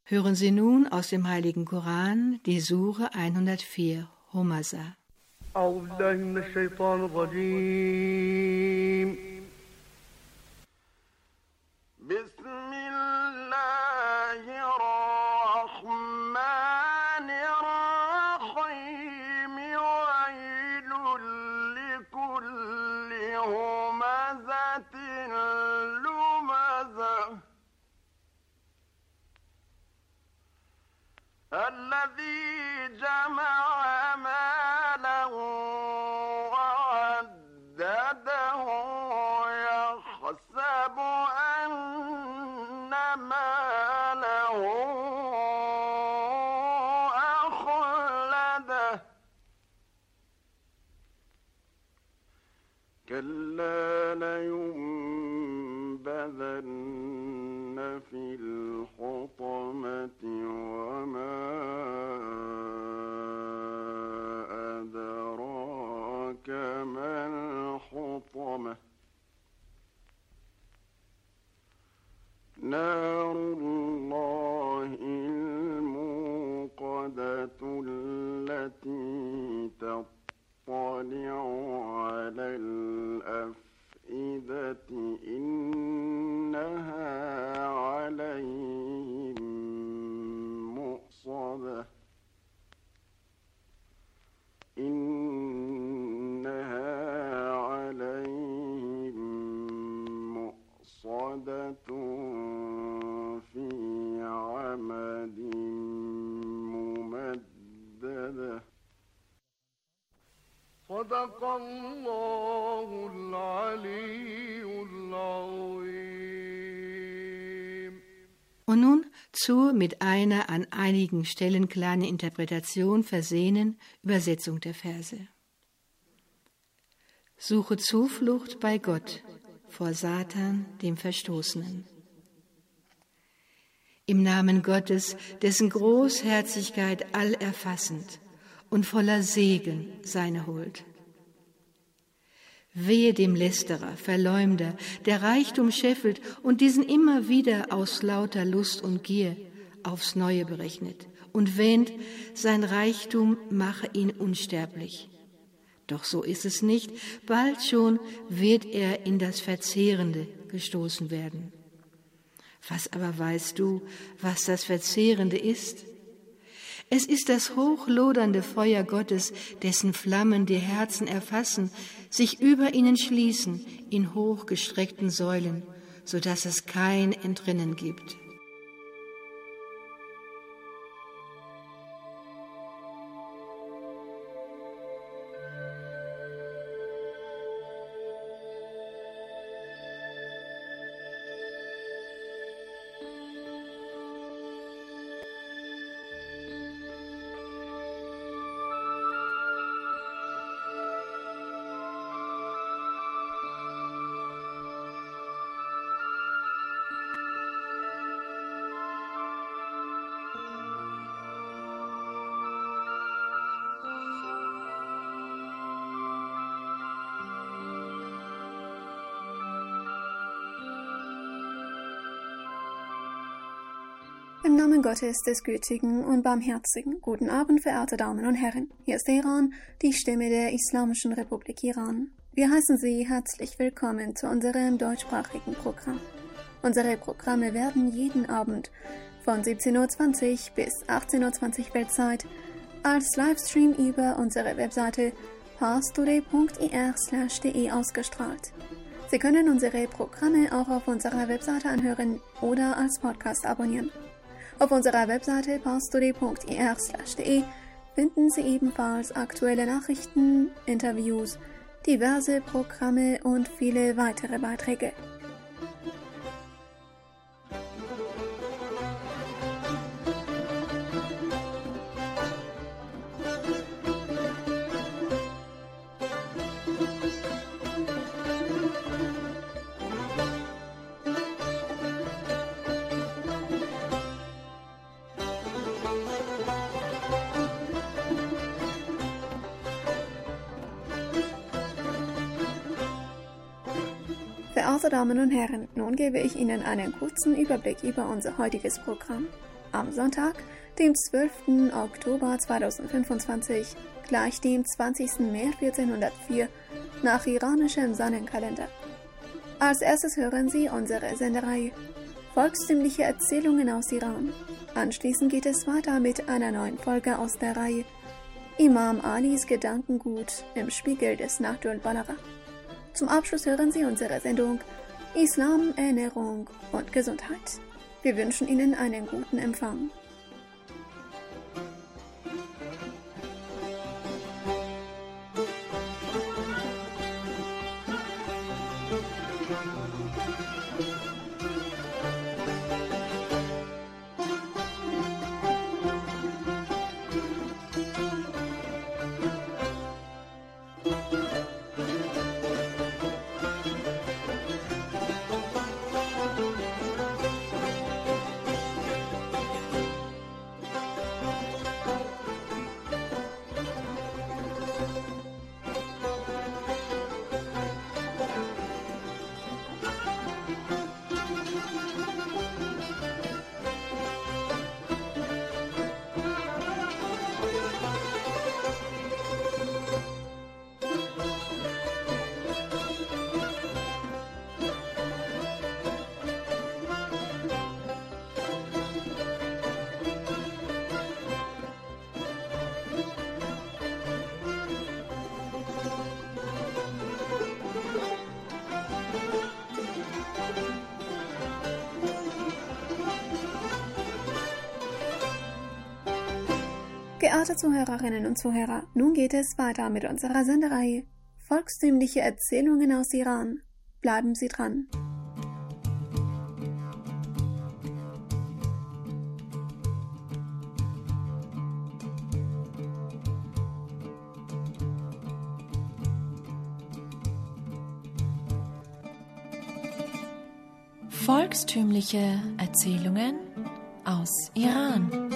Hören Sie nun aus dem Heiligen Koran die Sure 104, Humaza. أعوذ بالله من الشيطان الرجيم بسم الله الرحمن الرحيم ويل لكل همزة لمزة الذي جمع ماله وعدده يحسب أن ماله أخلده كلا لينبذن في الحطمة وما أدراك ما الحطمة نار الله الموقدة التي تطلع على الأفئدة إنها عليهم مؤصدة في عمد ممددة صدق الله العلي العظيم. Und nun zur mit einer an einigen Stellen kleinen Interpretation versehenen Übersetzung der Verse. Suche Zuflucht bei Gott vor Satan, dem Verstoßenen. Im Namen Gottes, dessen Großherzigkeit allerfassend und voller Segen seine Huld. Wehe dem Lästerer, Verleumder, der Reichtum scheffelt und diesen immer wieder aus lauter Lust und Gier aufs Neue berechnet und wähnt, sein Reichtum mache ihn unsterblich. Doch so ist es nicht, bald schon wird er in das Verzehrende gestoßen werden. Was aber weißt du, was das Verzehrende ist? Es ist das hochlodernde Feuer Gottes, dessen Flammen die Herzen erfassen, sich über ihnen schließen in hochgestreckten Säulen, so dass es kein Entrinnen gibt. Im Namen Gottes, des Gütigen und Barmherzigen. Guten Abend, verehrte Damen und Herren. Hier ist Iran, die Stimme der Islamischen Republik Iran. Wir heißen Sie herzlich willkommen zu unserem deutschsprachigen Programm. Unsere Programme werden jeden Abend von 17:20 Uhr bis 18:20 Uhr Weltzeit als Livestream über unsere Webseite parstoday.ir/de ausgestrahlt. Sie können unsere Programme auch auf unserer Webseite anhören oder als Podcast abonnieren. Auf unserer Webseite parstoday.ir/de finden Sie ebenfalls aktuelle Nachrichten, Interviews, diverse Programme und viele weitere Beiträge. Verehrte Damen und Herren, nun gebe ich Ihnen einen kurzen Überblick über unser heutiges Programm. am Sonntag, dem 12. Oktober 2025, gleich dem 20. März 1404 nach iranischem Sonnenkalender. Als erstes hören Sie unsere Sendereihe Volkstümliche Erzählungen aus Iran. Anschließend geht es weiter mit einer neuen Folge aus der Reihe Imam Alis Gedankengut im Spiegel des Nahjul Balagha. Zum Abschluss hören Sie unsere Sendung Islam, Ernährung und Gesundheit. Wir wünschen Ihnen einen guten Empfang. Geehrte Zuhörerinnen und Zuhörer, nun geht es weiter mit unserer Sendereihe Volkstümliche Erzählungen aus Iran. Bleiben Sie dran. Volkstümliche Erzählungen aus Iran.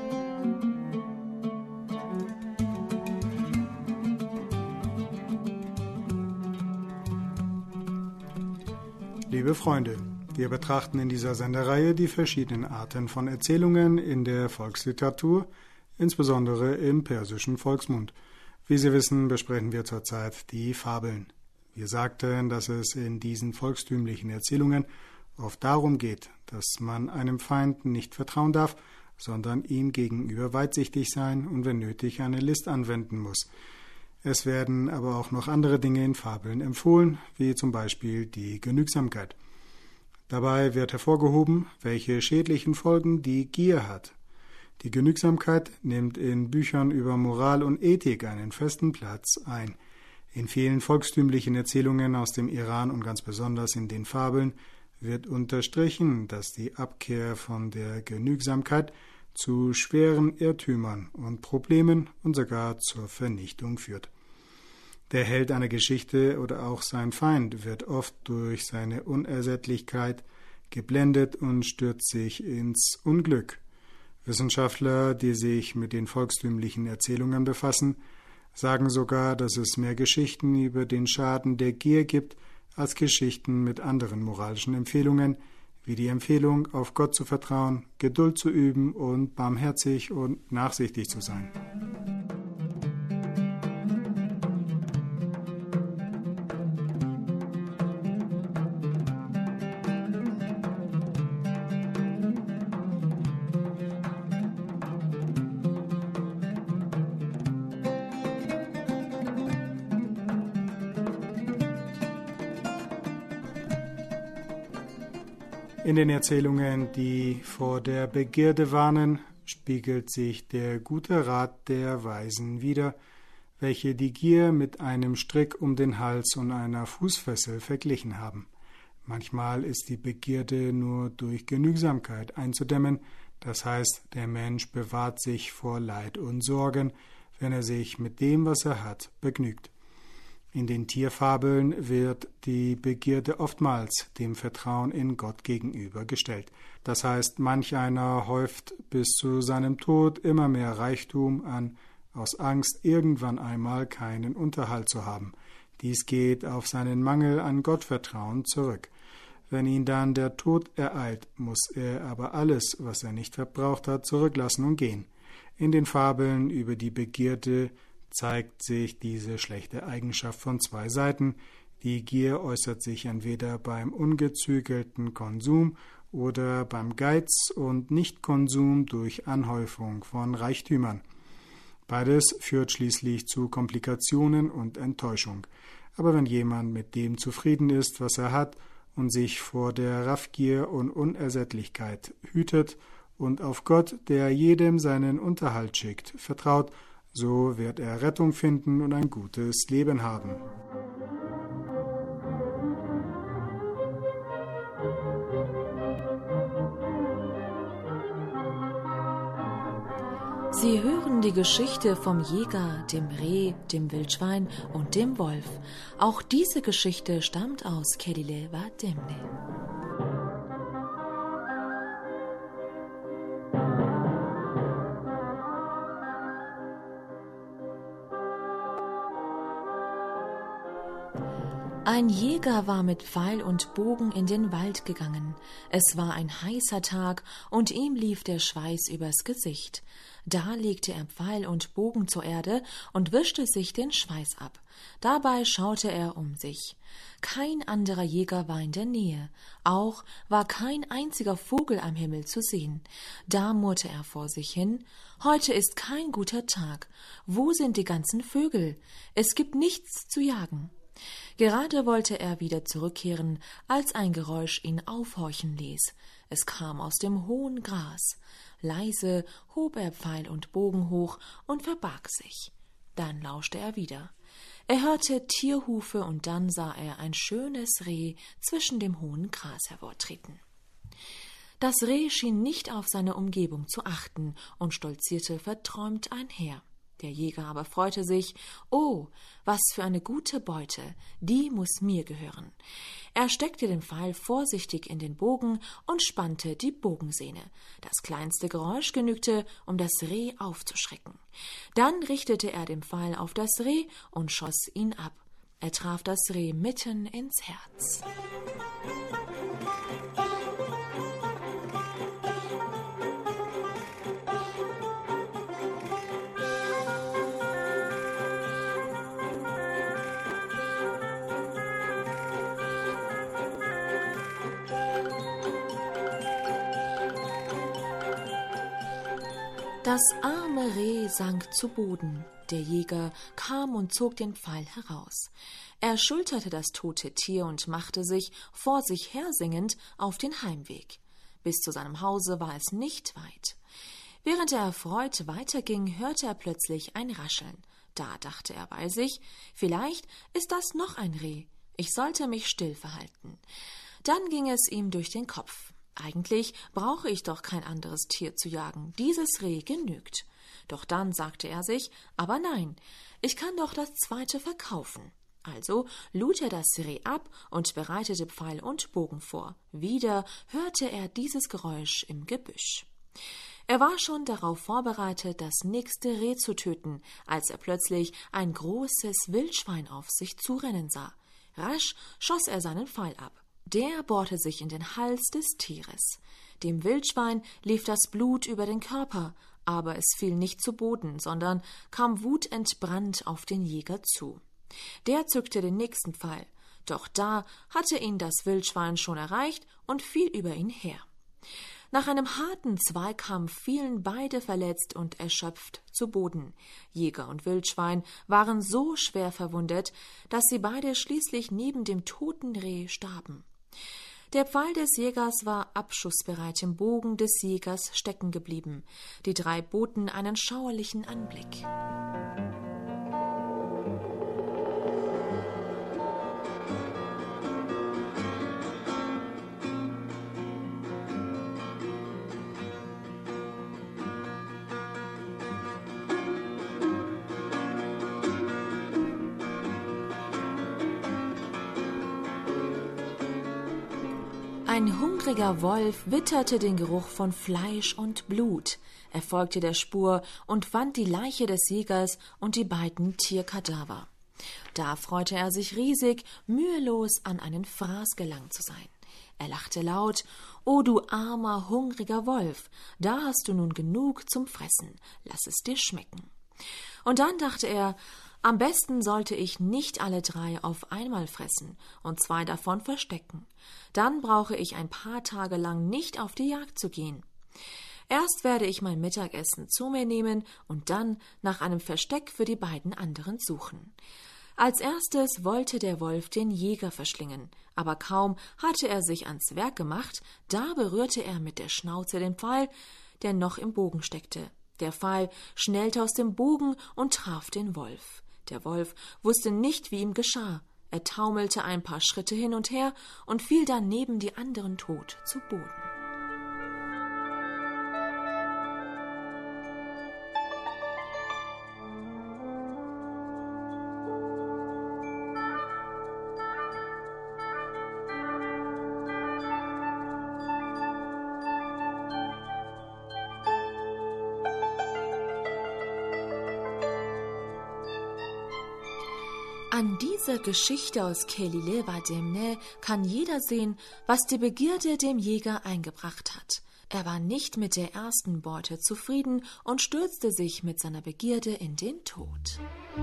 Liebe Freunde, wir betrachten in dieser Sendereihe die verschiedenen Arten von Erzählungen in der Volksliteratur, insbesondere im persischen Volksmund. Wie Sie wissen, besprechen wir zurzeit die Fabeln. Wir sagten, dass es in diesen volkstümlichen Erzählungen oft darum geht, dass man einem Feind nicht vertrauen darf, sondern ihm gegenüber weitsichtig sein und wenn nötig eine List anwenden muss. Es werden aber auch noch andere Dinge in Fabeln empfohlen, wie zum Beispiel die Genügsamkeit. Dabei wird hervorgehoben, welche schädlichen Folgen die Gier hat. Die Genügsamkeit nimmt in Büchern über Moral und Ethik einen festen Platz ein. In vielen volkstümlichen Erzählungen aus dem Iran und ganz besonders in den Fabeln wird unterstrichen, dass die Abkehr von der Genügsamkeit zu schweren Irrtümern und Problemen und sogar zur Vernichtung führt. Der Held einer Geschichte oder auch sein Feind wird oft durch seine Unersättlichkeit geblendet und stürzt sich ins Unglück. Wissenschaftler, die sich mit den volkstümlichen Erzählungen befassen, sagen sogar, dass es mehr Geschichten über den Schaden der Gier gibt, als Geschichten mit anderen moralischen Empfehlungen, wie die Empfehlung, auf Gott zu vertrauen, Geduld zu üben und barmherzig und nachsichtig zu sein. In den Erzählungen, die vor der Begierde warnen, spiegelt sich der gute Rat der Weisen wider, welche die Gier mit einem Strick um den Hals und einer Fußfessel verglichen haben. Manchmal ist die Begierde nur durch Genügsamkeit einzudämmen, das heißt, der Mensch bewahrt sich vor Leid und Sorgen, wenn er sich mit dem, was er hat, begnügt. In den Tierfabeln wird die Begierde oftmals dem Vertrauen in Gott gegenüber gestellt. Das heißt, manch einer häuft bis zu seinem Tod immer mehr Reichtum an, aus Angst, irgendwann einmal keinen Unterhalt zu haben. Dies geht auf seinen Mangel an Gottvertrauen zurück. Wenn ihn dann der Tod ereilt, muss er aber alles, was er nicht verbraucht hat, zurücklassen und gehen. In den Fabeln über die Begierde zeigt sich diese schlechte Eigenschaft von zwei Seiten. Die Gier äußert sich entweder beim ungezügelten Konsum oder beim Geiz und Nichtkonsum durch Anhäufung von Reichtümern. Beides führt schließlich zu Komplikationen und Enttäuschung. Aber wenn jemand mit dem zufrieden ist, was er hat, und sich vor der Raffgier und Unersättlichkeit hütet und auf Gott, der jedem seinen Unterhalt schickt, vertraut, so wird er Rettung finden und ein gutes Leben haben. Sie hören die Geschichte vom Jäger, dem Reh, dem Wildschwein und dem Wolf. Auch diese Geschichte stammt aus Kedile Vademne. Ein Jäger war mit Pfeil und Bogen in den Wald gegangen. Es war ein heißer Tag und ihm lief der Schweiß übers Gesicht. Da legte er Pfeil und Bogen zur Erde und wischte sich den Schweiß ab. Dabei schaute er um sich. Kein anderer Jäger war in der Nähe. Auch war kein einziger Vogel am Himmel zu sehen. Da murrte er vor sich hin: Heute ist kein guter Tag. Wo sind die ganzen Vögel? Es gibt nichts zu jagen. Gerade wollte er wieder zurückkehren, als ein Geräusch ihn aufhorchen ließ. Es kam aus dem hohen Gras. Leise hob er Pfeil und Bogen hoch und verbarg sich. Dann lauschte er wieder. Er hörte Tierhufe und dann sah er ein schönes Reh zwischen dem hohen Gras hervortreten. Das Reh schien nicht auf seine Umgebung zu achten und stolzierte verträumt einher. Der Jäger aber freute sich: Oh, was für eine gute Beute, die muß mir gehören. Er steckte den Pfeil vorsichtig in den Bogen und spannte die Bogensehne. Das kleinste Geräusch genügte, um das Reh aufzuschrecken. Dann richtete er den Pfeil auf das Reh und schoss ihn ab. Er traf das Reh mitten ins Herz. Das arme Reh sank zu Boden. Der Jäger kam und zog den Pfeil heraus. Er schulterte das tote Tier und machte sich, vor sich hersingend, auf den Heimweg. Bis zu seinem Hause war es nicht weit. Während er erfreut weiterging, hörte er plötzlich ein Rascheln. Da dachte er bei sich: Vielleicht ist das noch ein Reh. Ich sollte mich still verhalten. Dann ging es ihm durch den Kopf: Eigentlich brauche ich doch kein anderes Tier zu jagen. Dieses Reh genügt. Doch dann sagte er sich: Aber nein, ich kann doch das zweite verkaufen. Also lud er das Reh ab und bereitete Pfeil und Bogen vor. Wieder hörte er dieses Geräusch im Gebüsch. Er war schon darauf vorbereitet, das nächste Reh zu töten, als er plötzlich ein großes Wildschwein auf sich zurennen sah. Rasch schoss er seinen Pfeil ab. Der bohrte sich in den Hals des Tieres. Dem Wildschwein lief das Blut über den Körper, aber es fiel nicht zu Boden, sondern kam wutentbrannt auf den Jäger zu. Der zückte den nächsten Pfeil, doch da hatte ihn das Wildschwein schon erreicht und fiel über ihn her. Nach einem harten Zweikampf fielen beide verletzt und erschöpft zu Boden. Jäger und Wildschwein waren so schwer verwundet, dass sie beide schließlich neben dem toten Reh starben. Der Pfeil des Jägers war abschussbereit im Bogen des Jägers stecken geblieben. Die drei boten einen schauerlichen Anblick. Ein hungriger Wolf witterte den Geruch von Fleisch und Blut. Er folgte der Spur und fand die Leiche des Jägers und die beiden Tierkadaver. Da freute er sich riesig, mühelos an einen Fraß gelangt zu sein. Er lachte laut: »O du armer, hungriger Wolf, da hast du nun genug zum Fressen, lass es dir schmecken.« Und dann dachte er: Am besten sollte ich nicht alle 3 auf einmal fressen und 2 davon verstecken. Dann brauche ich ein paar Tage lang nicht auf die Jagd zu gehen. Erst werde ich mein Mittagessen zu mir nehmen und dann nach einem Versteck für die beiden anderen suchen. Als erstes wollte der Wolf den Jäger verschlingen, aber kaum hatte er sich ans Werk gemacht, da berührte er mit der Schnauze den Pfeil, der noch im Bogen steckte. Der Pfeil schnellte aus dem Bogen und traf den Wolf. Der Wolf wusste nicht, wie ihm geschah. Er taumelte ein paar Schritte hin und her und fiel dann neben die anderen tot zu Boden. An dieser Geschichte aus Kelile Vademne kann jeder sehen, was die Begierde dem Jäger eingebracht hat. Er war nicht mit der ersten Beute zufrieden und stürzte sich mit seiner Begierde in den Tod.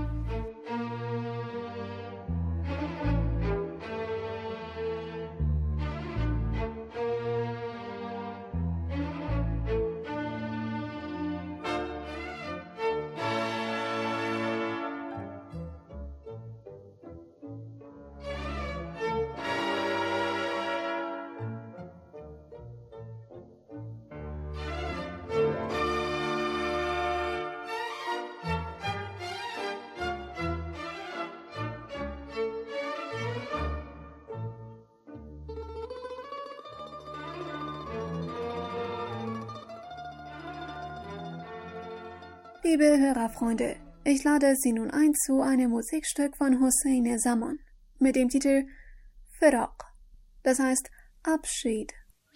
Liebe Hörerfreunde, ich lade Sie nun ein zu einem Musikstück von Hossein Zaman mit dem Titel Firaq, das heißt Abschied.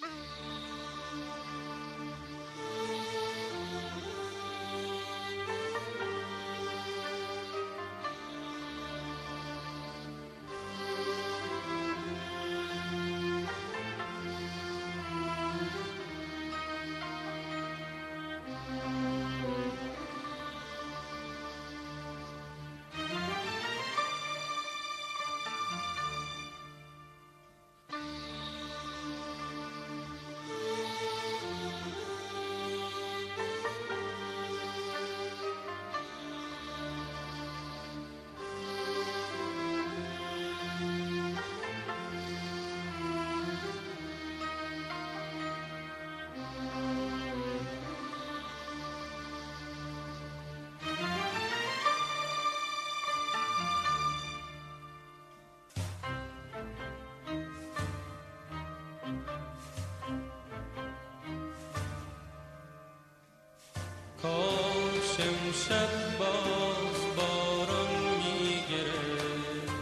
کاش امشب باز باران میگرفت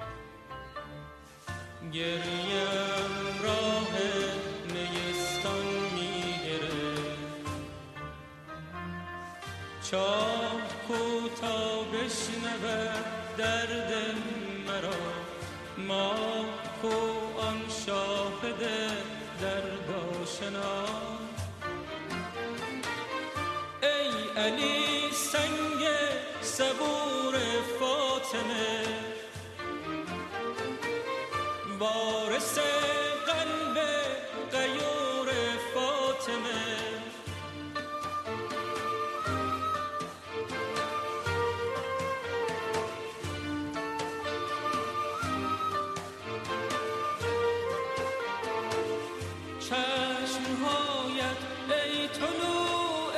گریم راه نیستان میگرفت چاه کو تا بشنود درد مرا ماه کو آن شاهد درد آشنا علی سنگ صبور فاطمه وارث قلب غیور فاطمه چشمهایت ای طلوع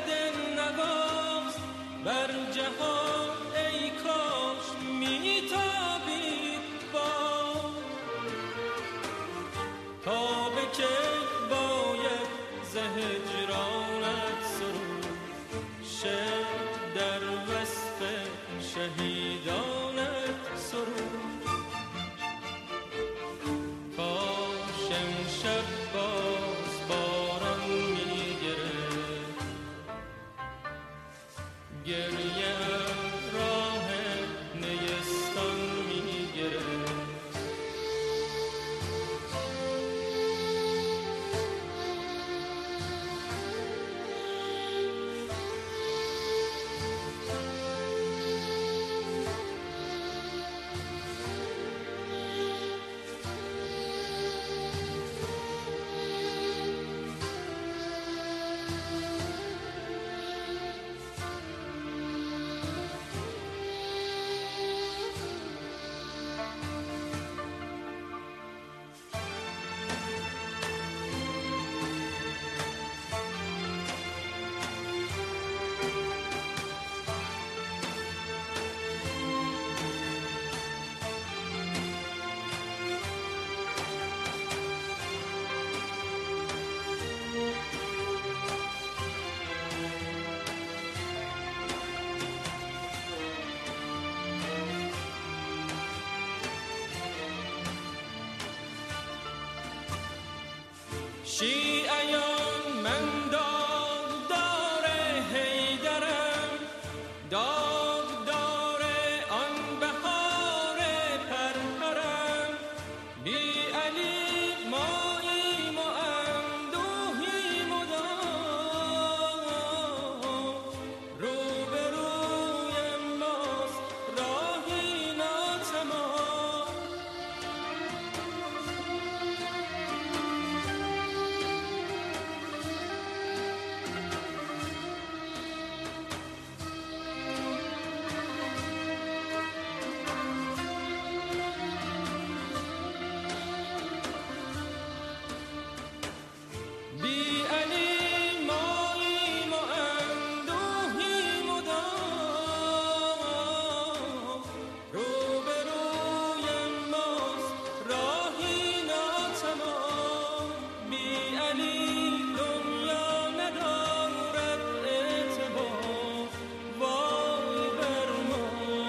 بر جهان ای کاش میتابید با تا به که باید ز هجرانت سرود شعر در وصف شهیدانت سرود کاش امشب باز باران میگرفت گریه راه نیستان میگرفت شیعیان من داغدار حیدرم، داغدار آن بهار پرپرم. بی علی ماییم و اندوهیم و روبرویم باز راهی ناتمام. بی علی ماییم و اندوهیم و روبرویم باز راهی ناتمام. بی علی دنیا ندارد اعتبار، وای بر ما،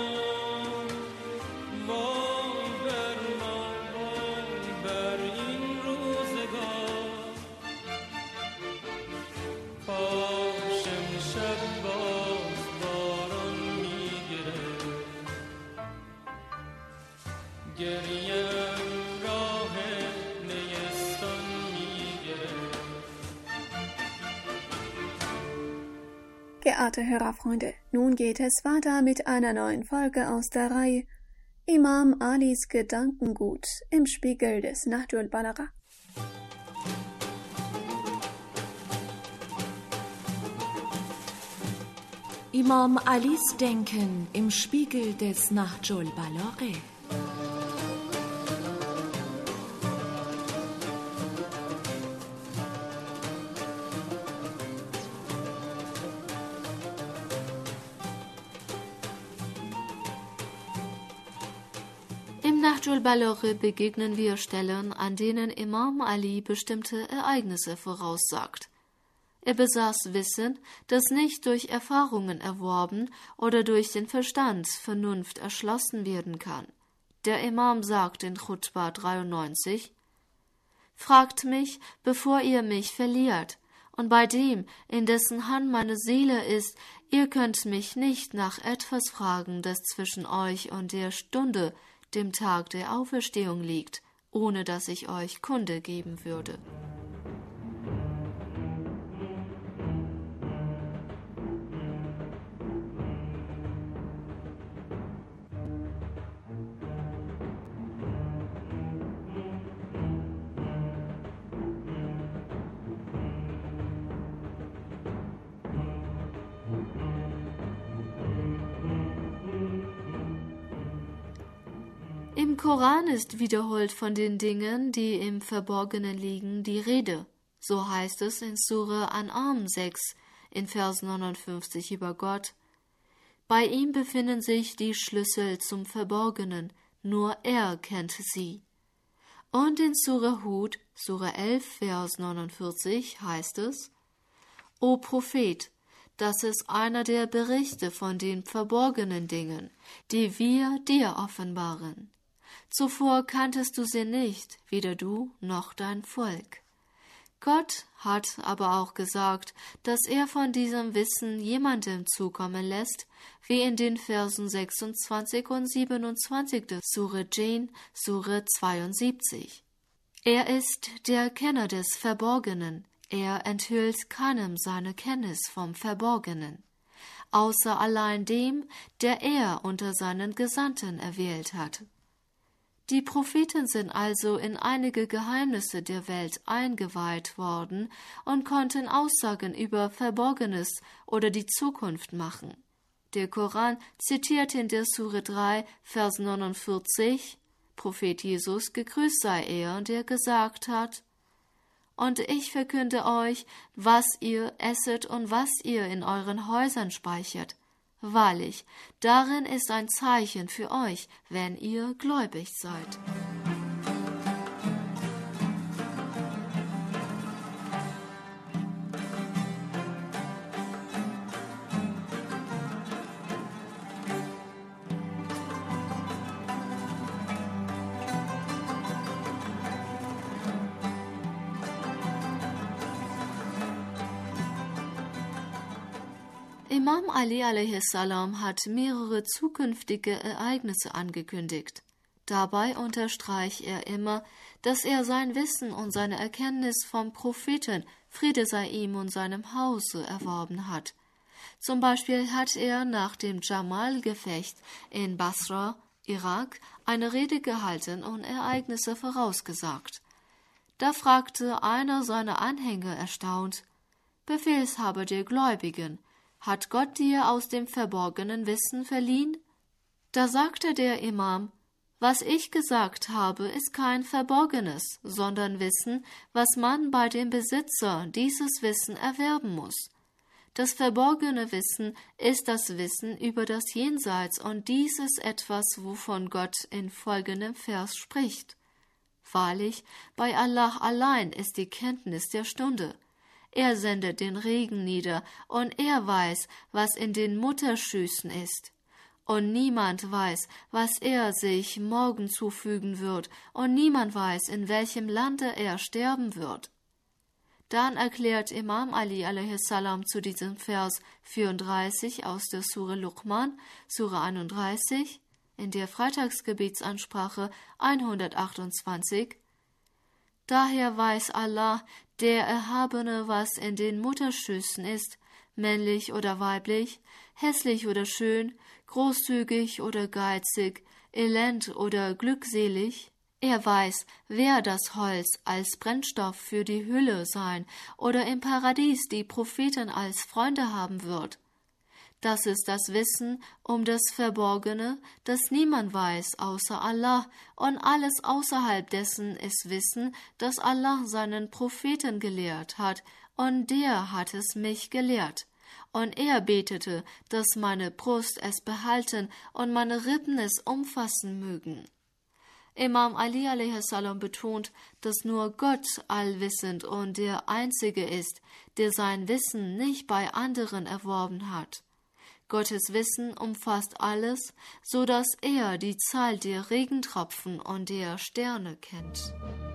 وای بر ما، وای بر این روزگار. کاش امشب باز باران میگرفت، گریم راه نیستان میگرفت. Geehrte Hörerfreunde, nun geht es weiter mit einer neuen Folge aus der Reihe Imam Alis Gedankengut im Spiegel des Nahjul Balagha. Imam Alis Denken im Spiegel des Nahjul Balagha. Im Nahjul Balagha begegnen wir Stellen, an denen Imam Ali bestimmte Ereignisse voraussagt. Er besaß Wissen, das nicht durch Erfahrungen erworben oder durch den Verstand, Vernunft erschlossen werden kann. Der Imam sagt in Chutba 93: Fragt mich, bevor ihr mich verliert, und bei dem, in dessen Hand meine Seele ist, ihr könnt mich nicht nach etwas fragen, das zwischen euch und der Stunde, dem Tag der Auferstehung liegt, ohne dass ich euch Kunde geben würde. Im Koran ist wiederholt von den Dingen, die im Verborgenen liegen, die Rede. So heißt es in Sura An'am 6 in Vers 59 über Gott: Bei ihm befinden sich die Schlüssel zum Verborgenen, nur er kennt sie. Und in Sura Hud, Sura 11, Vers 49 heißt es: O Prophet, das ist einer der Berichte von den verborgenen Dingen, die wir dir offenbaren. Zuvor kanntest du sie nicht, weder du noch dein Volk. Gott hat aber auch gesagt, dass er von diesem Wissen jemandem zukommen lässt, wie in den Versen 26 und 27 der Sure Jin, Sure 72. Er ist der Kenner des Verborgenen, er enthüllt keinem seine Kenntnis vom Verborgenen, außer allein dem, der er unter seinen Gesandten erwählt hat. Die Propheten sind also in einige Geheimnisse der Welt eingeweiht worden und konnten Aussagen über Verborgenes oder die Zukunft machen. Der Koran zitiert in der Sure 3, Vers 49, Prophet Jesus, gegrüßt sei er, der gesagt hat: Und ich verkünde euch, was ihr esset und was ihr in euren Häusern speichert. Wahrlich, darin ist ein Zeichen für euch, wenn ihr gläubig seid. Imam Ali a.s. hat mehrere zukünftige Ereignisse angekündigt. Dabei unterstreicht er immer, dass er sein Wissen und seine Erkenntnis vom Propheten, Friede sei ihm und seinem Hause, erworben hat. Zum Beispiel hat er nach dem Jamal-Gefecht in Basra, Irak, eine Rede gehalten und Ereignisse vorausgesagt. Da fragte einer seiner Anhänger erstaunt: Befehlshaber der Gläubigen, hat Gott dir aus dem verborgenen Wissen verliehen? Da sagte der Imam: Was ich gesagt habe, ist kein Verborgenes, sondern Wissen, was man bei dem Besitzer dieses Wissen erwerben muss. Das verborgene Wissen ist das Wissen über das Jenseits, und dies ist etwas, wovon Gott in folgendem Vers spricht. Wahrlich, bei Allah allein ist die Kenntnis der Stunde. Er sendet den Regen nieder, und er weiß, was in den Mutterschüssen ist. Und niemand weiß, was er sich morgen zufügen wird, und niemand weiß, in welchem Lande er sterben wird. Dann erklärt Imam Ali a.s. zu diesem Vers 34 aus der Sure Luqman, Sure 31, in der Freitagsgebetsansprache 128: Daher weiß Allah, der Erhabene, was in den Mutterschüssen ist, männlich oder weiblich, hässlich oder schön, großzügig oder geizig, elend oder glückselig. Er weiß, wer das Holz als Brennstoff für die Hülle sein oder im Paradies die Propheten als Freunde haben wird. Das ist das Wissen um das Verborgene, das niemand weiß außer Allah, und alles außerhalb dessen ist Wissen, das Allah seinen Propheten gelehrt hat, und der hat es mich gelehrt. Und er betete, dass meine Brust es behalten und meine Rippen es umfassen mögen. Imam Ali a.s. betont, dass nur Gott allwissend und der Einzige ist, der sein Wissen nicht bei anderen erworben hat. Gottes Wissen umfasst alles, so dass er die Zahl der Regentropfen und der Sterne kennt.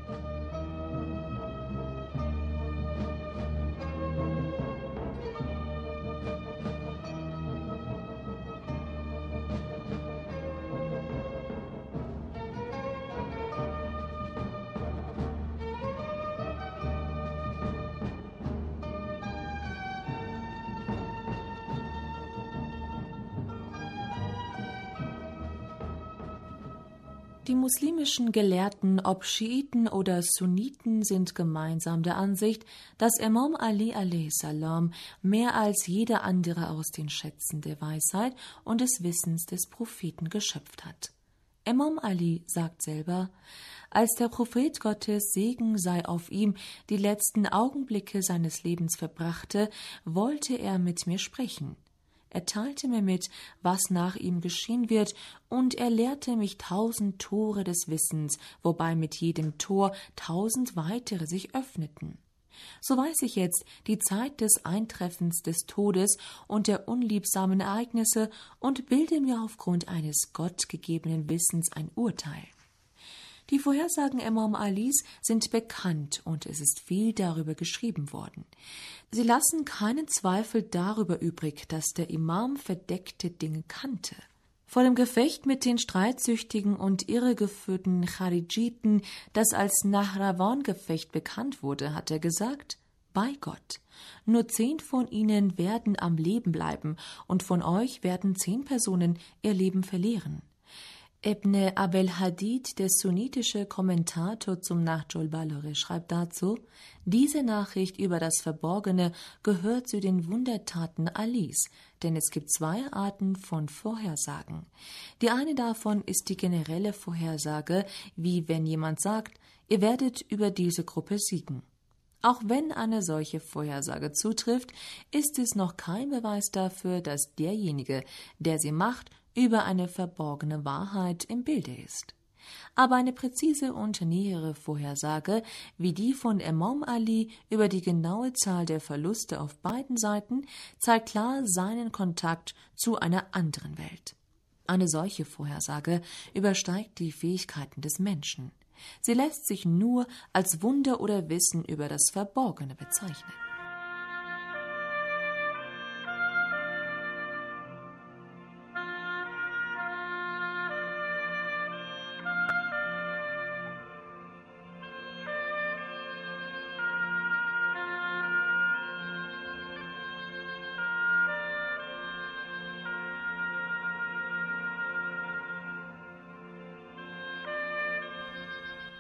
Die muslimischen Gelehrten, ob Schiiten oder Sunniten, sind gemeinsam der Ansicht, dass Imam Ali a.s. mehr als jeder andere aus den Schätzen der Weisheit und des Wissens des Propheten geschöpft hat. Imam Ali sagt selber: Als der Prophet Gottes, Segen sei auf ihm, die letzten Augenblicke seines Lebens verbrachte, wollte er mit mir sprechen. Er teilte mir mit, was nach ihm geschehen wird, und er lehrte mich 1000 Tore des Wissens, wobei mit jedem Tor 1000 weitere sich öffneten. So weiß ich jetzt die Zeit des Eintreffens des Todes und der unliebsamen Ereignisse und bilde mir aufgrund eines gottgegebenen Wissens ein Urteil. Die Vorhersagen Imam Alis sind bekannt und es ist viel darüber geschrieben worden. Sie lassen keinen Zweifel darüber übrig, dass der Imam verdeckte Dinge kannte. Vor dem Gefecht mit den streitsüchtigen und irregeführten Charidjiten, das als Nahrawan-Gefecht bekannt wurde, hat er gesagt: Bei Gott, nur 10 von ihnen werden am Leben bleiben und von euch werden 10 Personen ihr Leben verlieren. Ibn Abel Hadid, der sunnitische Kommentator zum Nahjul Balagha, schreibt dazu: Diese Nachricht über das Verborgene gehört zu den Wundertaten Alis, denn es gibt 2 Arten von Vorhersagen. Die eine davon ist die generelle Vorhersage, wie wenn jemand sagt, ihr werdet über diese Gruppe siegen. Auch wenn eine solche Vorhersage zutrifft, ist es noch kein Beweis dafür, dass derjenige, der sie macht, über eine verborgene Wahrheit im Bilde ist. Aber eine präzise und nähere Vorhersage, wie die von Imam Ali über die genaue Zahl der Verluste auf beiden Seiten, zeigt klar seinen Kontakt zu einer anderen Welt. Eine solche Vorhersage übersteigt die Fähigkeiten des Menschen. Sie lässt sich nur als Wunder oder Wissen über das Verborgene bezeichnen.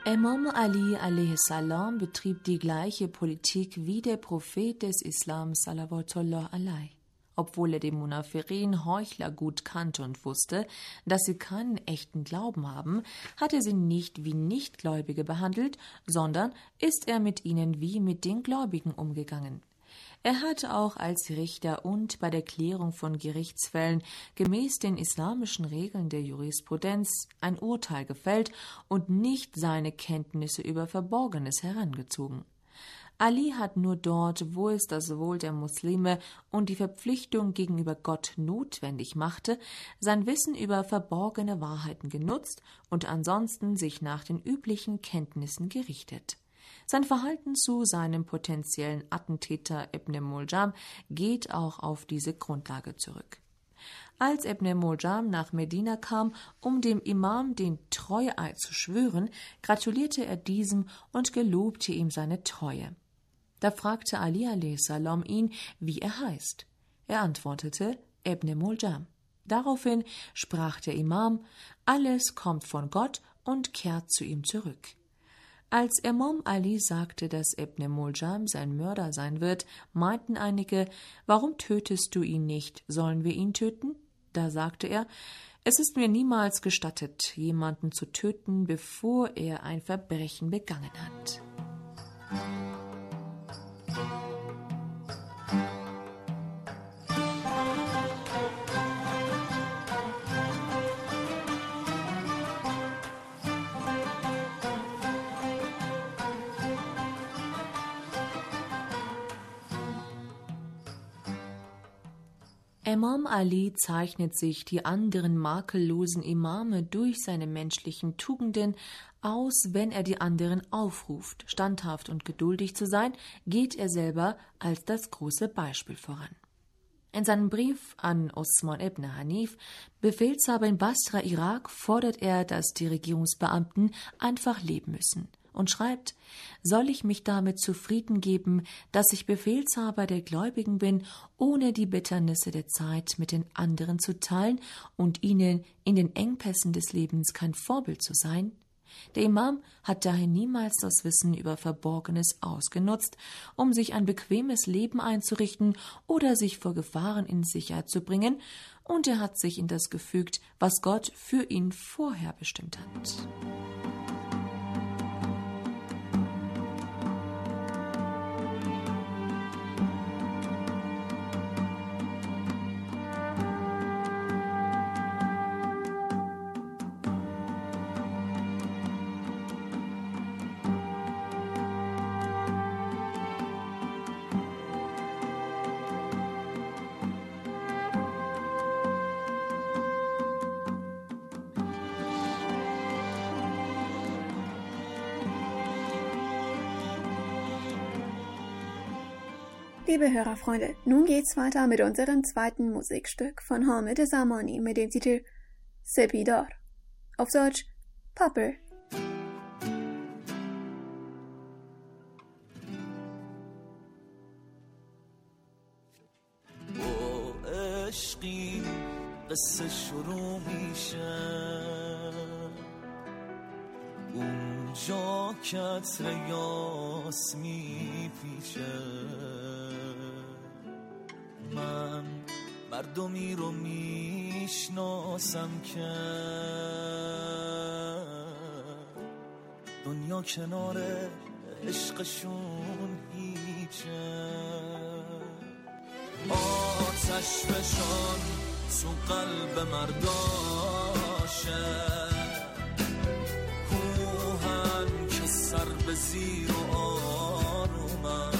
Imam Ali a.s. betrieb die gleiche Politik wie der Prophet des Islam salawatullah alayh. Obwohl er die Munafirin Heuchler gut kannte und wusste, dass sie keinen echten Glauben haben, hat er sie nicht wie Nichtgläubige behandelt, sondern ist er mit ihnen wie mit den Gläubigen umgegangen. Er hat auch als Richter und bei der Klärung von Gerichtsfällen gemäß den islamischen Regeln der Jurisprudenz ein Urteil gefällt und nicht seine Kenntnisse über Verborgenes herangezogen. Ali hat nur dort, wo es das Wohl der Muslime und die Verpflichtung gegenüber Gott notwendig machte, sein Wissen über verborgene Wahrheiten genutzt und ansonsten sich nach den üblichen Kenntnissen gerichtet. Sein Verhalten zu seinem potenziellen Attentäter Ibn Muljam geht auch auf diese Grundlage zurück. Als Ibn Muljam nach Medina kam, um dem Imam den Treueid zu schwören, gratulierte er diesem und gelobte ihm seine Treue. Da fragte Ali a.s. ihn, wie er heißt. Er antwortete, Ibn Muljam. Daraufhin sprach der Imam, alles kommt von Gott und kehrt zu ihm zurück. Als Imam Ali sagte, dass Ibn Muljam sein Mörder sein wird, meinten einige, warum tötest du ihn nicht, sollen wir ihn töten? Da sagte er, es ist mir niemals gestattet, jemanden zu töten, bevor er ein Verbrechen begangen hat. Imam Ali zeichnet sich die anderen makellosen Imame durch seine menschlichen Tugenden aus. Wenn er die anderen aufruft, standhaft und geduldig zu sein, geht er selber als das große Beispiel voran. In seinem Brief an Osman ibn Hanif, Befehlshaber in Basra, Irak, fordert er, dass die Regierungsbeamten einfach leben müssen und schreibt, soll ich mich damit zufrieden geben, dass ich Befehlshaber der Gläubigen bin, ohne die Bitternisse der Zeit mit den anderen zu teilen und ihnen in den Engpässen des Lebens kein Vorbild zu sein? Der Imam hat daher niemals das Wissen über Verborgenes ausgenutzt, um sich ein bequemes Leben einzurichten oder sich vor Gefahren in Sicherheit zu bringen, und er hat sich in das gefügt, was Gott für ihn vorher bestimmt hat. Liebe Hörerfreunde, nun geht's weiter mit unserem zweiten Musikstück von Hamid Zamani mit dem Titel Sepidar. Auf Deutsch Pappel. قصه شروع میشه اونجا کتر یاس میپیچه من مردمی رو میشناسم که دنیا کنار عشقشون هیچه آتش بشان تو قلب مرداشه کوهن که سر به زیر و آرومن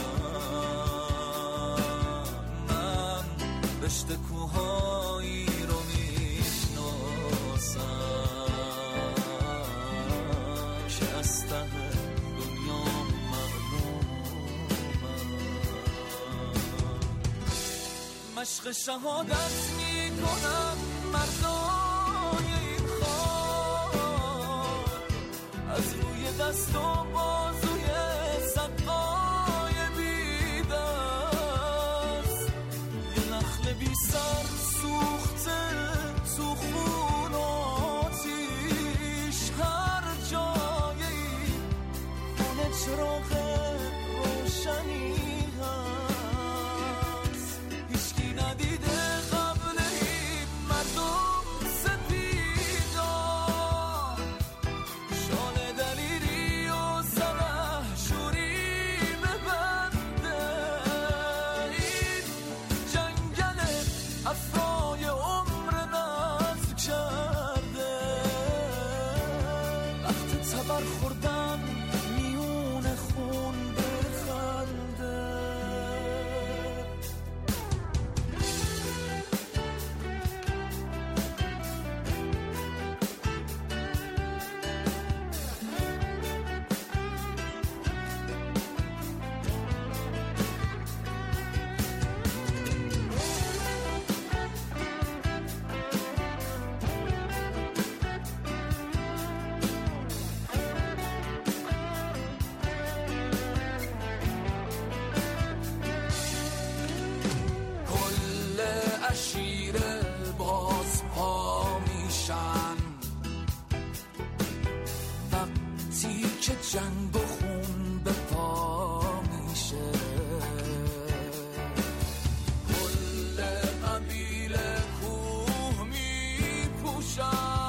من رشته کوهایی رو میشناسم که از ته دنیا معلومن مشق شهادت میکنم مردای این خاک از روی دست و بازوی سقای بیدست یه نخل بی سر سوخته تو خون آتیش هر جایی جنگ و خون به پا میشه. کل قبیله کوه میپوشن،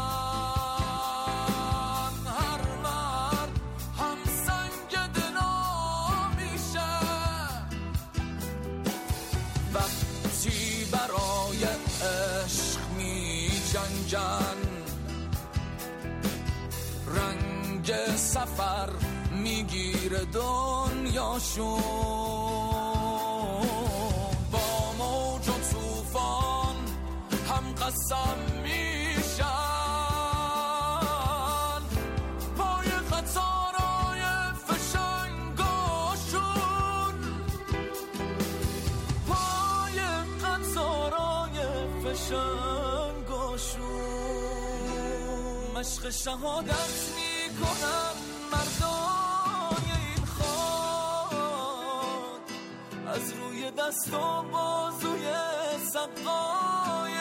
هر مرد هم سنگ دنا میشه. وقتی برای عشق میجنگن، رنگ سفر میگیره دنیاشون. با موج و طوفان هم قسم میشن، پای قطارای فشنگاشون، پای قطارای فشنگاشون. مشق شهادت میکنن مردای این خاک، از روی دست و بازوی سقای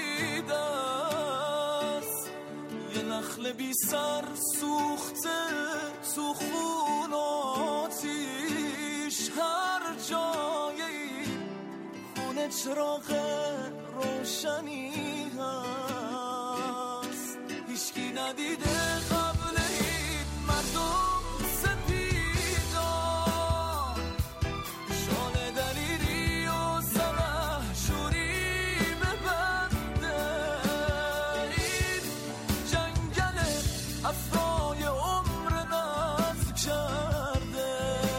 بیدست. یه نخل بی سر سوخته تو خون و آتیش، هر جای این خونه چراغ روشنی هست. هیچکی ندیده قبل این مردم سپیدا، شال دلیری و سبه شوری ببنده. این جنگل افرای عمر نزد کرده،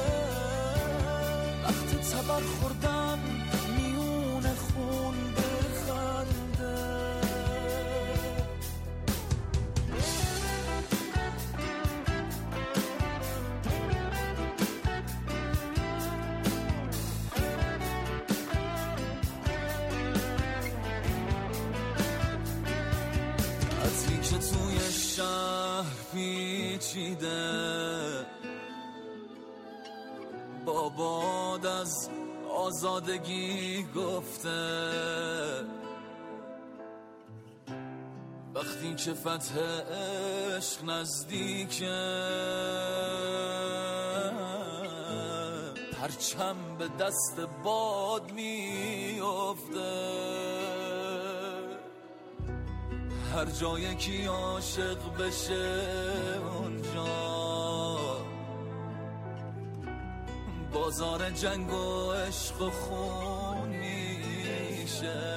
وقت تبر خوردن میون خون بخنده. عطری که توی شهر پیچیده، با باد از آزادگی گفته. وقتی که فتح عشق نزدیکه، پرچم به دست باد میافته. هر جایی که عاشق بشه اونجا بازار جنگ و عشق و خون میشه.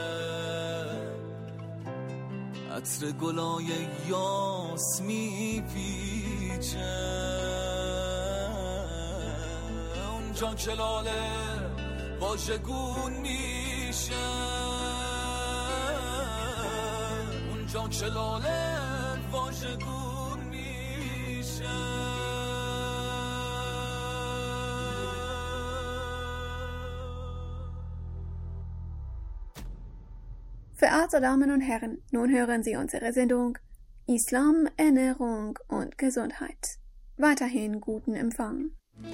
عطر گلای یاس میپیچه، اونجا که لاله واژگون میشه. اونجا که لاله واژگون میشه. Verehrte Damen und Herren, nun hören Sie unsere Sendung Islam, Ernährung und Gesundheit. Weiterhin guten Empfang.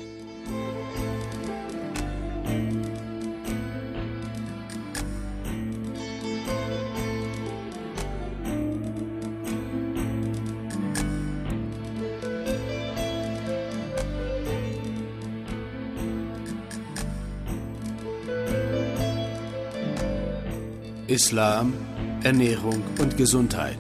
Islam, Ernährung und Gesundheit.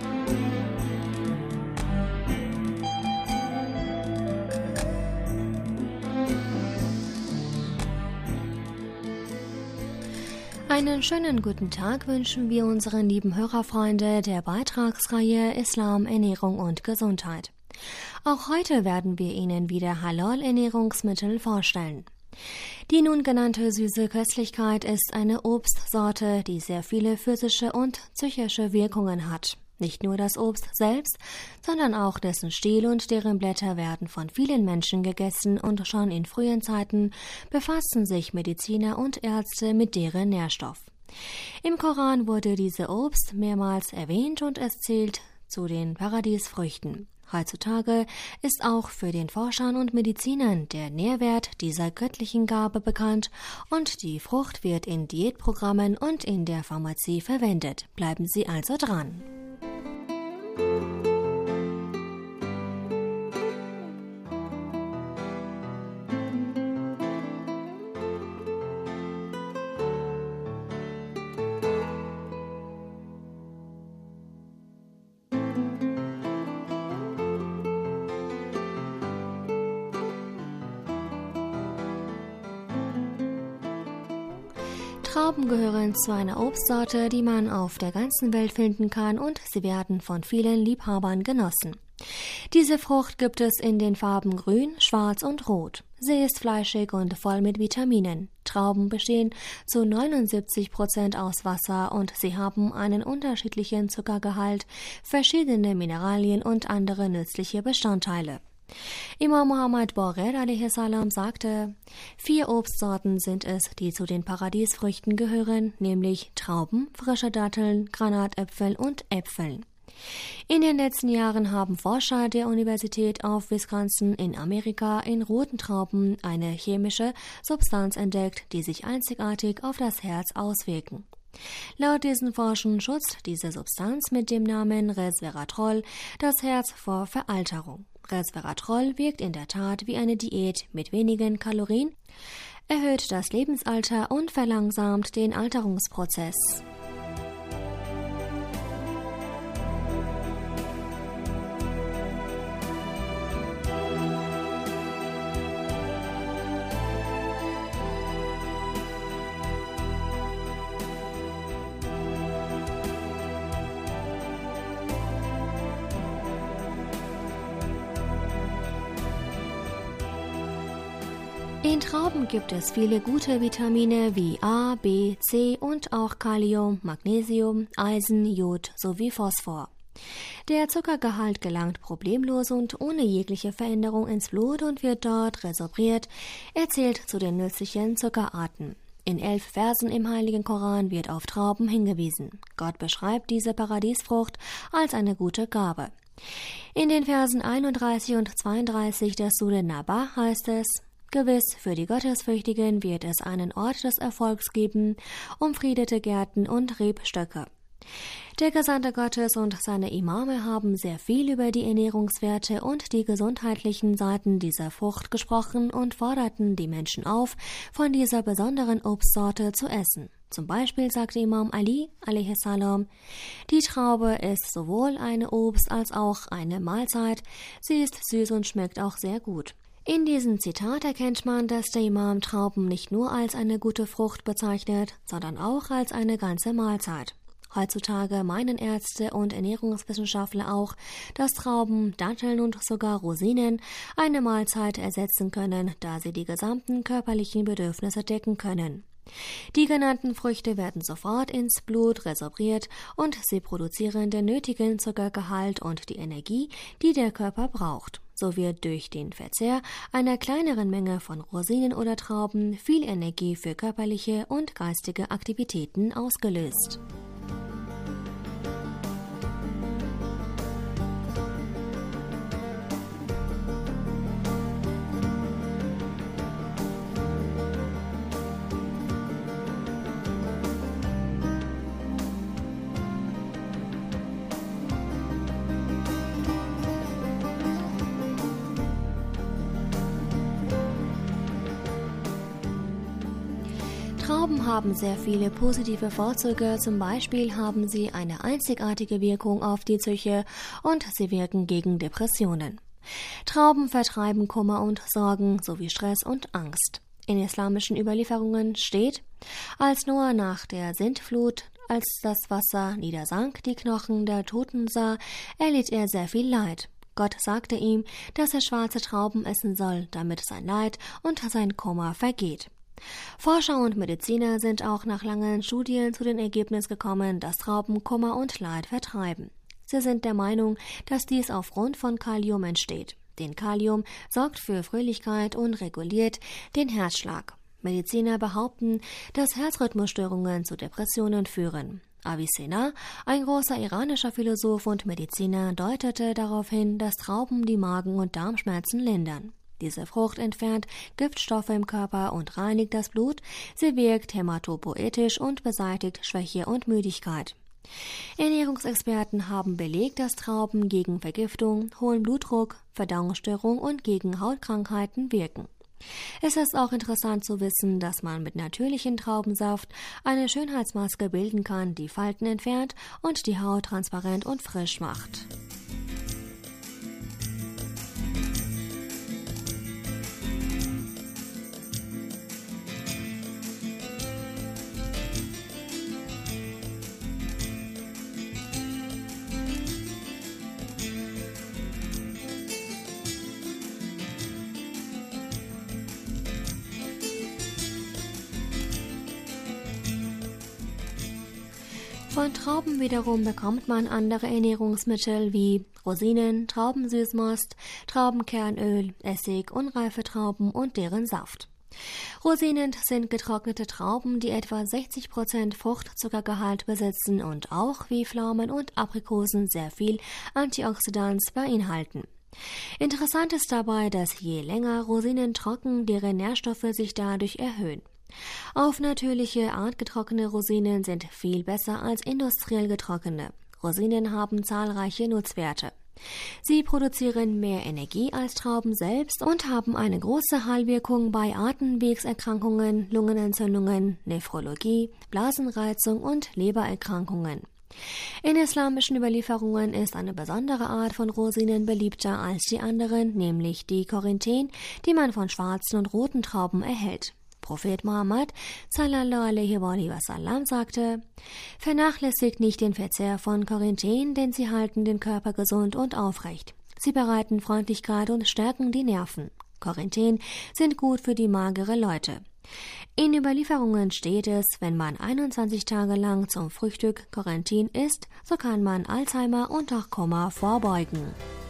Einen schönen guten Tag wünschen wir unseren lieben Hörerfreunde der Beitragsreihe Islam, Ernährung und Gesundheit. Auch heute werden wir Ihnen wieder Halal-Ernährungsmittel vorstellen. Die nun genannte süße Köstlichkeit ist eine Obstsorte, die sehr viele physische und psychische Wirkungen hat. Nicht nur das Obst selbst, sondern auch dessen Stiel und deren Blätter werden von vielen Menschen gegessen und schon in frühen Zeiten befassten sich Mediziner und Ärzte mit deren Nährstoff. Im Koran wurde diese Obst mehrmals erwähnt und es zählt zu den Paradiesfrüchten. Heutzutage ist auch für den Forschern und Medizinern der Nährwert dieser göttlichen Gabe bekannt und die Frucht wird in Diätprogrammen und in der Pharmazie verwendet. Bleiben Sie also dran. Trauben gehören zu einer Obstsorte, die man auf der ganzen Welt finden kann, und sie werden von vielen Liebhabern genossen. Diese Frucht gibt es in den Farben grün, schwarz und rot. Sie ist fleischig und voll mit Vitaminen. Trauben bestehen zu 79% aus Wasser und sie haben einen unterschiedlichen Zuckergehalt, verschiedene Mineralien und andere nützliche Bestandteile. Imam Muhammad Baqir a.s. sagte, 4 Obstsorten sind es, die zu den Paradiesfrüchten gehören, nämlich Trauben, frische Datteln, Granatäpfel und Äpfeln. In den letzten Jahren haben Forscher der Universität of Wisconsin in Amerika in roten Trauben eine chemische Substanz entdeckt, die sich einzigartig auf das Herz auswirken. Laut diesen Forschern schützt diese Substanz mit dem Namen Resveratrol das Herz vor Veralterung. Resveratrol wirkt in der Tat wie eine Diät mit wenigen Kalorien, erhöht das Lebensalter und verlangsamt den Alterungsprozess. In Trauben gibt es viele gute Vitamine wie A, B, C und auch Kalium, Magnesium, Eisen, Jod sowie Phosphor. Der Zuckergehalt gelangt problemlos und ohne jegliche Veränderung ins Blut und wird dort resorbiert. Er zählt zu den nützlichen Zuckerarten. In 11 Versen im Heiligen Koran wird auf Trauben hingewiesen. Gott beschreibt diese Paradiesfrucht als eine gute Gabe. In den Versen 31 und 32 der Sure Naba heißt es: Gewiss, für die Gottesfürchtigen wird es einen Ort des Erfolgs geben, umfriedete Gärten und Rebstöcke. Der Gesandte Gottes und seine Imame haben sehr viel über die Ernährungswerte und die gesundheitlichen Seiten dieser Frucht gesprochen und forderten die Menschen auf, von dieser besonderen Obstsorte zu essen. Zum Beispiel sagte Imam Ali a.s., die Traube ist sowohl eine Obst- als auch eine Mahlzeit. Sie ist süß und schmeckt auch sehr gut. In diesem Zitat erkennt man, dass der Imam Trauben nicht nur als eine gute Frucht bezeichnet, sondern auch als eine ganze Mahlzeit. Heutzutage meinen Ärzte und Ernährungswissenschaftler auch, dass Trauben, Datteln und sogar Rosinen eine Mahlzeit ersetzen können, da sie die gesamten körperlichen Bedürfnisse decken können. Die genannten Früchte werden sofort ins Blut resorbiert und sie produzieren den nötigen Zuckergehalt und die Energie, die der Körper braucht. So wird durch den Verzehr einer kleineren Menge von Rosinen oder Trauben viel Energie für körperliche und geistige Aktivitäten ausgelöst. Trauben haben sehr viele positive Vorzüge, zum Beispiel haben sie eine einzigartige Wirkung auf die Psyche und sie wirken gegen Depressionen. Trauben vertreiben Kummer und Sorgen sowie Stress und Angst. In islamischen Überlieferungen steht, als Noah nach der Sintflut, als das Wasser niedersank, die Knochen der Toten sah, erlitt er sehr viel Leid. Gott sagte ihm, dass er schwarze Trauben essen soll, damit sein Leid und sein Kummer vergeht. Forscher und Mediziner sind auch nach langen Studien zu dem Ergebnis gekommen, dass Trauben Kummer und Leid vertreiben. Sie sind der Meinung, dass dies aufgrund von Kalium entsteht. Denn Kalium sorgt für Fröhlichkeit und reguliert den Herzschlag. Mediziner behaupten, dass Herzrhythmusstörungen zu Depressionen führen. Avicenna, ein großer iranischer Philosoph und Mediziner, deutete darauf hin, dass Trauben die Magen- und Darmschmerzen lindern. Diese Frucht entfernt Giftstoffe im Körper und reinigt das Blut. Sie wirkt hämatopoetisch und beseitigt Schwäche und Müdigkeit. Ernährungsexperten haben belegt, dass Trauben gegen Vergiftung, hohen Blutdruck, Verdauungsstörung und gegen Hautkrankheiten wirken. Es ist auch interessant zu wissen, dass man mit natürlichem Traubensaft eine Schönheitsmaske bilden kann, die Falten entfernt und die Haut transparent und frisch macht. Von Trauben wiederum bekommt man andere Ernährungsmittel wie Rosinen, Traubensüßmost, Traubenkernöl, Essig, unreife Trauben und deren Saft. Rosinen sind getrocknete Trauben, die etwa 60% Fruchtzuckergehalt besitzen und auch wie Pflaumen und Aprikosen sehr viel Antioxidants beinhalten. Interessant ist dabei, dass je länger Rosinen trocken, deren Nährstoffe sich dadurch erhöhen. Auf natürliche Art getrocknete Rosinen sind viel besser als industriell getrocknete. Rosinen haben zahlreiche Nutzwerte. Sie produzieren mehr Energie als Trauben selbst und haben eine große Heilwirkung bei Atemwegserkrankungen, Lungenentzündungen, Nephrologie, Blasenreizung und Lebererkrankungen. In islamischen Überlieferungen ist eine besondere Art von Rosinen beliebter als die anderen, nämlich die Korinthen, die man von schwarzen und roten Trauben erhält. Prophet Muhammad sallallahu alaihi wasallam sagte: Vernachlässigt nicht den Verzehr von Korinthen, denn sie halten den Körper gesund und aufrecht. Sie bereiten Freundlichkeit und stärken die Nerven. Korinthen sind gut für die magere Leute. In Überlieferungen steht es, wenn man 21 Tage lang zum Frühstück Korinthen isst, so kann man Alzheimer und auch Koma vorbeugen.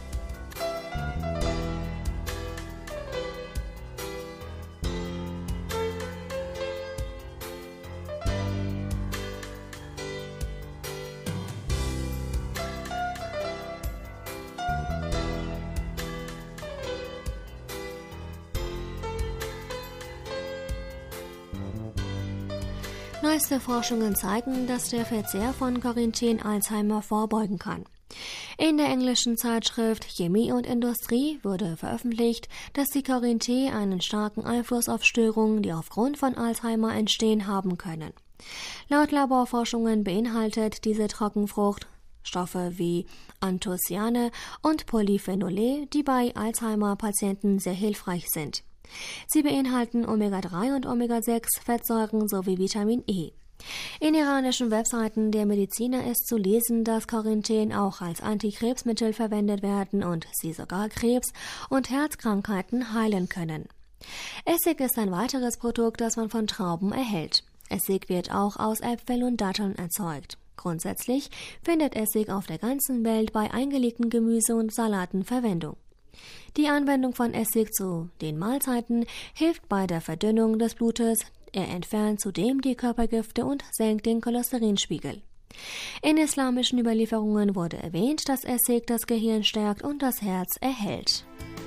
Neueste Forschungen zeigen, dass der Verzehr von Korinthen Alzheimer vorbeugen kann. In der englischen Zeitschrift Chemie und Industrie wurde veröffentlicht, dass die Korinthen einen starken Einfluss auf Störungen, die aufgrund von Alzheimer entstehen, haben können. Laut Laborforschungen beinhaltet diese Trockenfrucht Stoffe wie Anthocyane und Polyphenole, die bei Alzheimer-Patienten sehr hilfreich sind. Sie beinhalten Omega-3 und Omega-6-Fettsäuren sowie Vitamin E. In iranischen Webseiten der Mediziner ist zu lesen, dass Korinthen auch als Antikrebsmittel verwendet werden und sie sogar Krebs- und Herzkrankheiten heilen können. Essig ist ein weiteres Produkt, das man von Trauben erhält. Essig wird auch aus Äpfeln und Datteln erzeugt. Grundsätzlich findet Essig auf der ganzen Welt bei eingelegten Gemüse und Salaten Verwendung. Die Anwendung von Essig zu den Mahlzeiten hilft bei der Verdünnung des Blutes, er entfernt zudem die Körpergifte und senkt den Cholesterinspiegel. In islamischen Überlieferungen wurde erwähnt, dass Essig das Gehirn stärkt und das Herz erhält.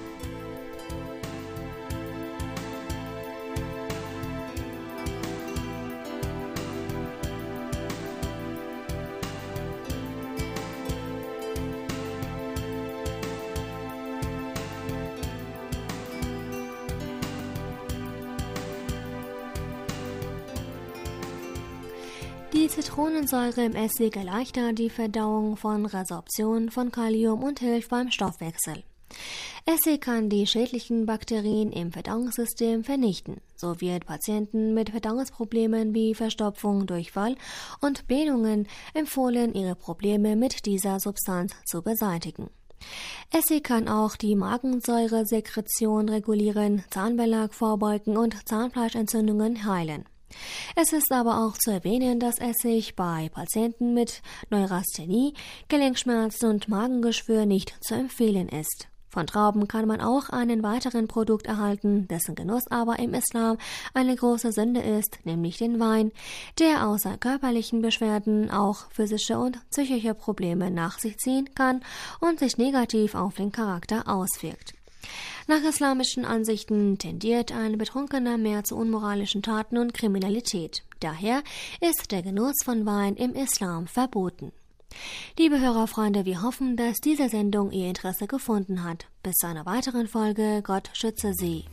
Die Zitronensäure im Essig erleichtert die Verdauung von Resorption von Kalium und hilft beim Stoffwechsel. Essig kann die schädlichen Bakterien im Verdauungssystem vernichten. So wird Patienten mit Verdauungsproblemen wie Verstopfung, Durchfall und Blähungen empfohlen, ihre Probleme mit dieser Substanz zu beseitigen. Essig kann auch die Magensäuresekretion regulieren, Zahnbelag vorbeugen und Zahnfleischentzündungen heilen. Es ist aber auch zu erwähnen, dass Essig bei Patienten mit Neurasthenie, Gelenkschmerzen und Magengeschwür nicht zu empfehlen ist. Von Trauben kann man auch einen weiteren Produkt erhalten, dessen Genuss aber im Islam eine große Sünde ist, nämlich den Wein, der außer körperlichen Beschwerden auch physische und psychische Probleme nach sich ziehen kann und sich negativ auf den Charakter auswirkt. Nach islamischen Ansichten tendiert ein Betrunkener mehr zu unmoralischen Taten und Kriminalität. Daher ist der Genuss von Wein im Islam verboten. Liebe Hörerfreunde, wir hoffen, dass diese Sendung Ihr Interesse gefunden hat. Bis zu einer weiteren Folge. Gott schütze Sie.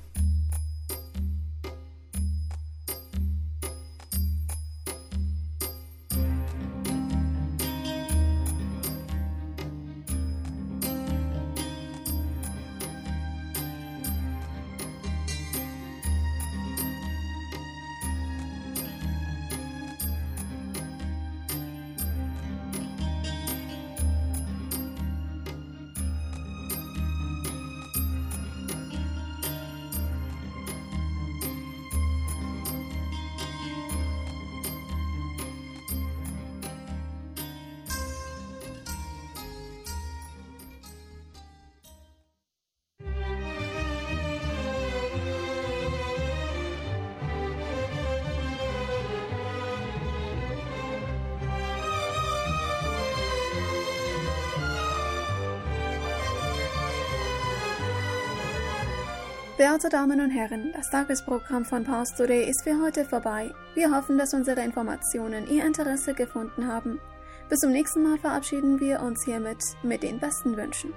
Verehrte Damen und Herren, das Tagesprogramm von Pars Today ist für heute vorbei. Wir hoffen, dass unsere Informationen Ihr Interesse gefunden haben. Bis zum nächsten Mal verabschieden wir uns hiermit mit den besten Wünschen.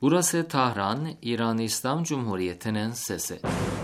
Burası Tahran, İran İslam Cumhuriyeti'nin sesi.